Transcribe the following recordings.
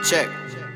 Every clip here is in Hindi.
चेक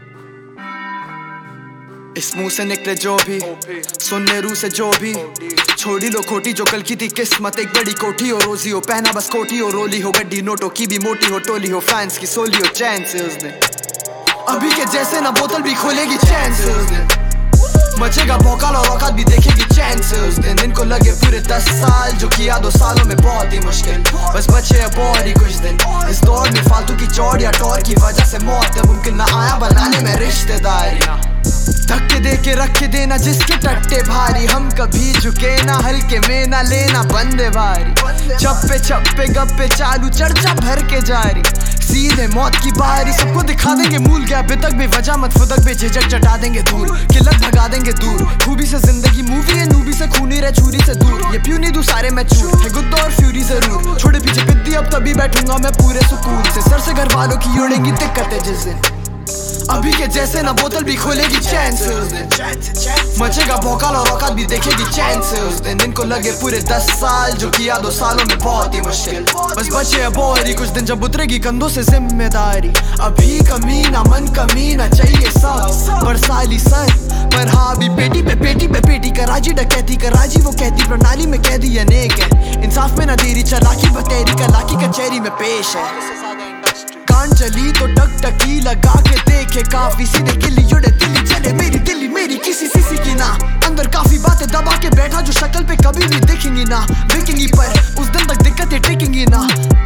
इस मुंह से निकले जो भी सुनने रू से जो भी छोड़ी लो खोटी जो कल की थी किस्मत एक बड़ी कोठी हो रोजी हो पहना बस कोठी हो रोली हो गड्डी नोटों की भी मोटी हो टोली हो फैंस की सोली हो चैन से उसने अभी के जैसे ना बोतल भी खोलेगी चैन से उसने मचेगा भौकाल और औकात भी देखेगी चैन से उस दिन इनको लगे पूरे 10 साल जो किया 2 सालों में बहुत ही मुश्किल बस बचे अब और ही कुछ दिन इस दौर में फालतू की चौड़ या टौर की वजह से मौत है मुमकिन ना आया बनाने में रिश्तेदारी धक्के दे के रख के देना जिसके टट्टे भारी हम कभी झुके ना हल्के में ना लेना बंदे भारी चप्पे चप्पे गप्पे चालू चर्चा भर के जारी सीधे मौत की बारी सबको दिखा देंगे मूल क्या बेतक बेवजह मत फुदक बेझिझक चटा देंगे दूर किल्लत भगा देंगे दूर खूबी से जिंदगी मूवी है नूबी से खूनी रहे छुरी से दूर ये प्यू नहीं दूं सारे मैं चूर है गुद्दा और फ्यूरी जरूर छोड़े पीछे बिद्दी अब तभी बैठूंगा मैं पूरे सुकून से सर से घर वालों की उड़ेंगी दिक्कतें जिस दिन अभी के जैसे ना बोतल भी खोलेगी चैन से उस दिन मचेगा भौकाल और औकात भी देखेगी चैन से उस दिन इनको लगे पूरे 10 साल जो किया 2 सालों में बहुत ही मुश्किल बस बचे अब और ही कुछ दिन जब उतरेगी कंधों से जिम्मेदारी अभी कमीना मन कमीना चाहिए सब बरसाली सर पर हाँ अभी पेटी पे पेटी कराची डकैती कराची वो कहती प्रणाली में कैदी अनेक है इंसाफ में ना देरी चलाकी बतेरी कलाकी कचहरी में पेश है कान चली तो टकटकी लगा के देखे काफी सीधे गिल्ली जुड़े दिल्ली चले मेरी मेरी किसी की ना अंदर काफी बातें दबा के बैठा जो शक्ल पे कभी भी दिखेंगी ना बिकेंगी पर उस दिन तक दिक्कतें टिकेंगी ना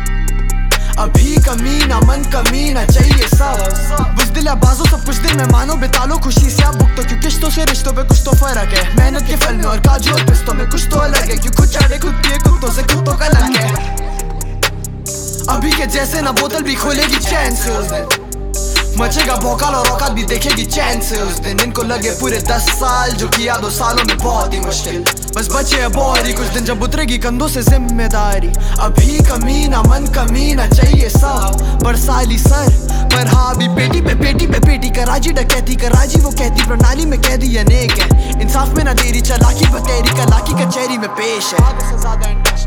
अभी कमीना मन कमीना चाहिए सब बुज़दिल बाजू सब कुछ दिल में मानो बिता लो खुशी से आप भुगतो क्यों किश्तों से रिश्तों पे कुछ तो फर्क है मेहनत के फल में और काजू और पिस्तों में कुछ तो अलग है क्यों खुद चढ़े खुद पिए कुत्तों से कुत्तों का लग है अभी के जैसे ना बोतल भी खोलेगी चैन से उस दिन मचेगा भौकाल और औकात भी देखेगी चैन से उस दिन इनको लगे पूरे 10 साल जो किया 2 सालों में बहुत ही मुश्किल बस बचे अब और ही कुछ दिन जब उतरेगी कंधों से जिम्मेदारी अभी कमीना मन कमीना चाहिए सब बरसाली सर पर हाँ अभी पेटी पे पेटी कराची डकैती कराची वो कहती प्रणाली में कैदी अनेक है इंसाफ में ना देरी चलाकी बतेरी कलाकी कचहरी में पेश है